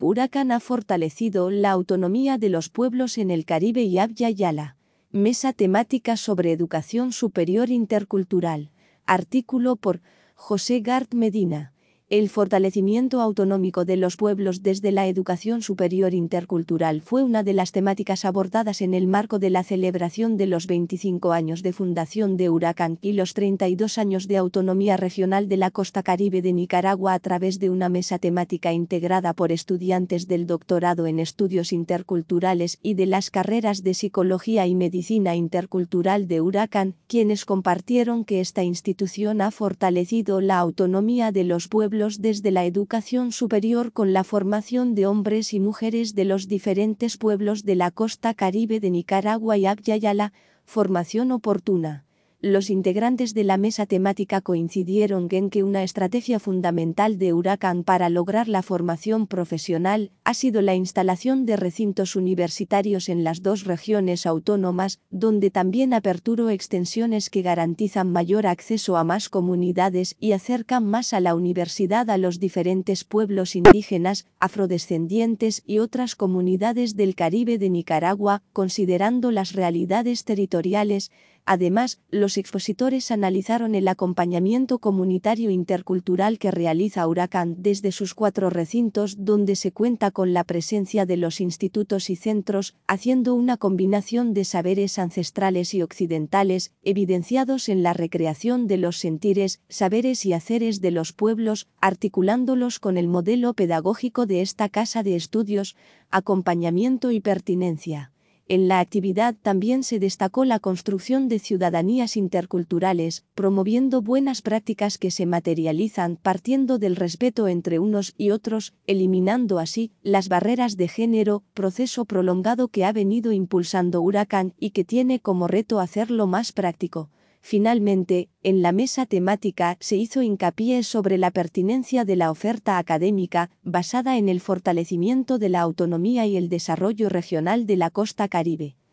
Huracán ha fortalecido la autonomía de los pueblos en el Caribe y Abya Yala. Mesa temática sobre educación superior intercultural. Artículo por José Gart Medina. El fortalecimiento autonómico de los pueblos desde la educación superior intercultural fue una de las temáticas abordadas en el marco de la celebración de los 25 años de fundación de Huracán y los 32 años de autonomía regional de la costa caribe de Nicaragua a través de una mesa temática integrada por estudiantes del doctorado en estudios interculturales y de las carreras de psicología y medicina intercultural de Huracán, quienes compartieron que esta institución ha fortalecido la autonomía de los pueblos desde la educación superior con la formación de hombres y mujeres de los diferentes pueblos de la costa caribe de Nicaragua y Abya Yala, formación oportuna. Los integrantes de la mesa temática coincidieron en que una estrategia fundamental de Huracán para lograr la formación profesional ha sido la instalación de recintos universitarios en las dos regiones autónomas, donde también aperturó extensiones que garantizan mayor acceso a más comunidades y acercan más a la universidad a los diferentes pueblos indígenas, afrodescendientes y otras comunidades del Caribe de Nicaragua, considerando las realidades territoriales. Además, los expositores analizaron el acompañamiento comunitario intercultural que realiza Huracán desde sus 4 recintos, donde se cuenta con la presencia de los institutos y centros, haciendo una combinación de saberes ancestrales y occidentales, evidenciados en la recreación de los sentires, saberes y haceres de los pueblos, articulándolos con el modelo pedagógico de esta casa de estudios, acompañamiento y pertinencia. En la actividad también se destacó la construcción de ciudadanías interculturales, promoviendo buenas prácticas que se materializan partiendo del respeto entre unos y otros, eliminando así las barreras de género, proceso prolongado que ha venido impulsando Huracán y que tiene como reto hacerlo más práctico. Finalmente, en la mesa temática se hizo hincapié sobre la pertinencia de la oferta académica, basada en el fortalecimiento de la autonomía y el desarrollo regional de la costa caribe.